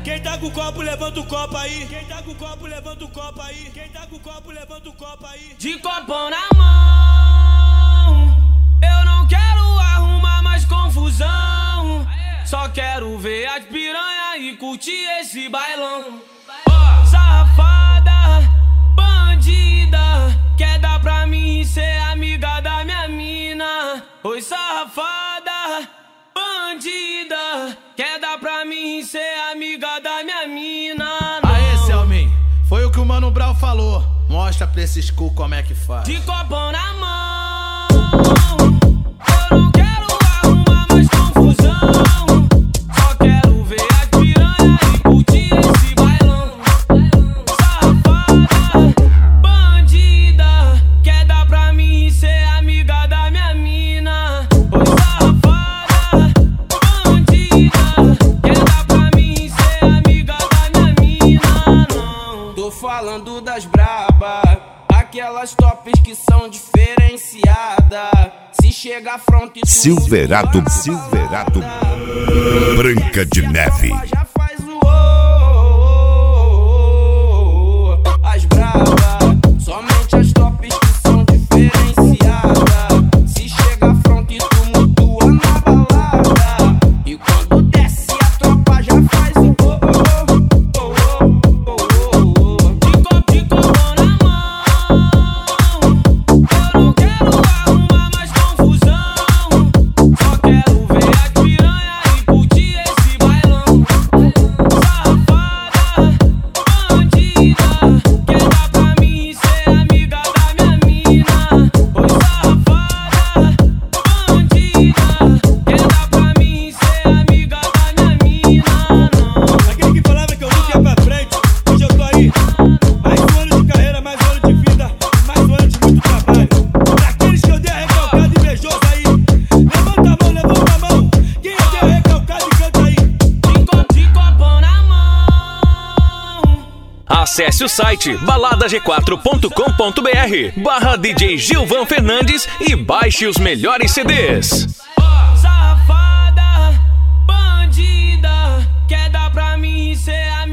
Quem tá com o copo, levanta o copo aí. Quem tá com o copo, levanta o copo aí. Quem tá com o copo, levanta o copo aí. De copão na mão, eu não quero arrumar mais confusão. Só quero ver as piranha e curtir esse bailão. Safada, bandida, quer dar pra mim e ser amiga da minha mina. Oi, safada, bandida, quer dar pra mim e ser amiga da minha mina. Aê, Selmin, foi o que o Mano Brown falou. Mostra pra esses cu como é que faz. De copão na mão, eu não quero arrumar mais confusão. Só quero ver as piranha e curtir esse bailão. Safada, bandida, quer dar pra mim e ser amiga da minha mina. Oi, safada, bandida, quer dar pra mim e ser amiga da minha mina. Não, tô falando das braba, aquelas tops que são diferenciadas. Se chega fronte e Silverado, Branca de Neve. já faz o as brava, somente as tops que são diferenciadas. Se chega fronte e tumultua na balada. E quando desce a tropa já faz o de copão na mão, eu não quero arrumar mais confusão. Só quero ver as piranha e curtir esse bailão. Safada, bandida, quer dar pra mim e ser amiga da minha mina. Oi, safada, bandida, quer dar pra mim e ser amiga da minha mina. Não, Aquele que falava que eu nunca ia pra frente, hoje eu tô aí. Mais um ano de carreira, mais um ano de vida, mais um ano de muito trabalho. Pra aqueles que eu dei a recalcada invejoso aí, levanta a mão. Quem eu dei a recalcada e canta aí. de copão na mão. Acesse o site baladag4.com.br/barra DJ Gilvan Fernandes e baixe os melhores CDs. Safada, bandida, quer dar pra mim e ser amiga